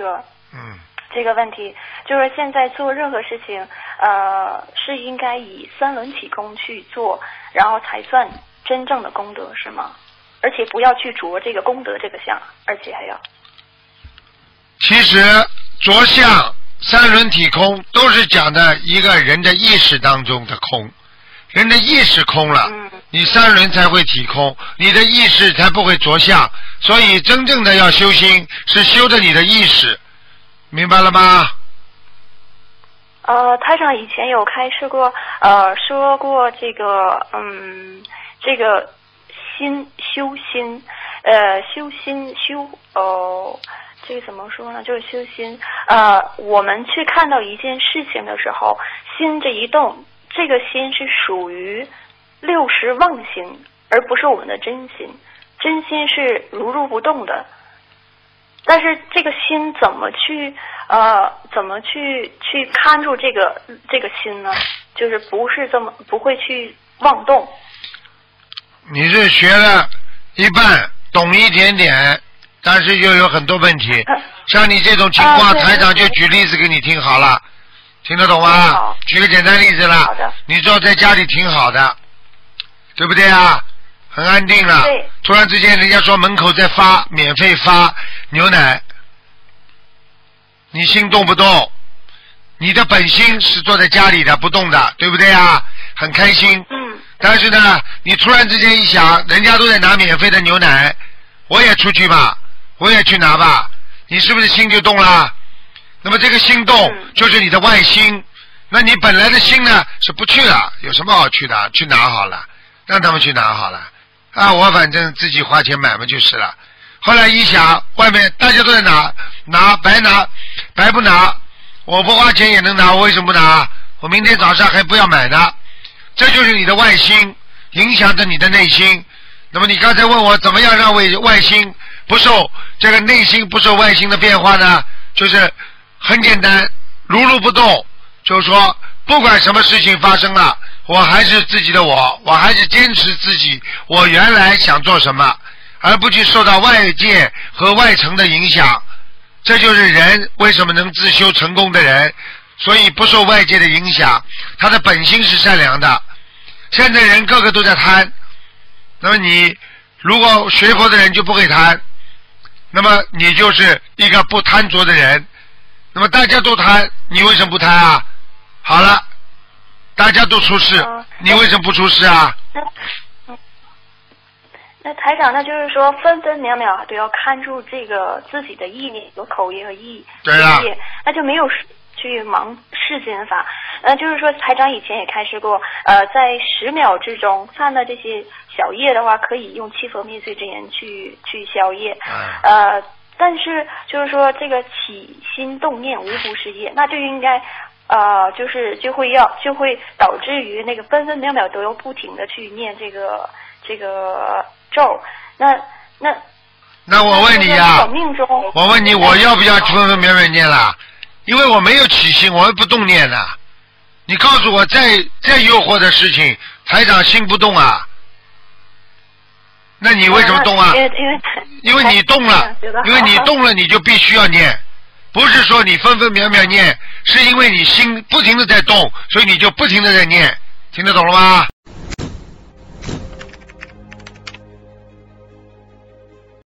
这个问题，就是现在做任何事情，是应该以三轮体空去做，然后才算真正的功德，是吗？而且不要去着这个功德这个相，而且还要。 其实着相三轮体空都是讲的一个人的意识当中的空，人的意识空了，你三轮才会体空，你的意识才不会着相。所以真正的要修心，是修的你的意识。明白了吗？ 台长以前有开示过，说过这个，这个修心，这个怎么说呢？就是修心。我们去看到一件事情的时候，心这一动，这个心是属于六识妄心，而不是我们的真心。真心是如如不动的。但是这个心怎么去看住这个心呢？就是不会去妄动。 你是学了一半，懂一点点，但是又有很多问题。像你这种情况，台长就举例子给你听好了，听得懂吗？举个简单例子了。你知道在家里挺好的，对不对啊？很安定了，突然之间人家说门口在免费发牛奶，你心动不动？你的本心是坐在家里的不动的，对不对啊？很开心。但是呢，你突然之间一想，人家都在拿免费的牛奶，我也出去吧，我也去拿吧，你是不是心就动了？那么这个心动就是你的外心，那你本来的心呢是不去了，有什么好去的？去拿好了，让他们去拿好了。我反正自己花钱买嘛就是了。后来一想，外面大家都在拿白不拿，我不花钱也能拿，我为什么不拿？我明天早上还不要买呢。这就是你的外心影响着你的内心。那么你刚才问我怎么样让外心不受这个内心不受外心的变化呢？就是很简单，如如不动，就是说不管什么事情发生了，我还是自己的我还是坚持自己我原来想做什么，而不去受到外界和外层的影响。这就是人为什么能自修成功的人，所以不受外界的影响，他的本心是善良的。现在人个个都在贪，那么你如果学佛的人就不会贪，那么你就是一个不贪着的人。那么大家都贪，你为什么不贪啊？好了，大家都出事，你为什么不出事啊？ 那台长，那就是说分分秒秒都要看住这个自己的意念，有口业和意业，那就没有去忙世间法。就是说台长以前也开示过，在10秒之中犯的这些小业的话，可以用七佛灭罪真言去消业。但是就是说这个起心动念无不是业，那就应该就会导致于那个分分秒秒都要不停的去念这个咒。那我问你呀，我问你，我要不要分分秒秒念了？因为我没有起心，我不动念了。你告诉我，再诱惑的事情，台长心不动啊？那你为什么动啊？因为你动了，你就必须要念，不是说你分分秒秒念，是因为你心不停的在动，所以你就不停的在念，听得懂了吗？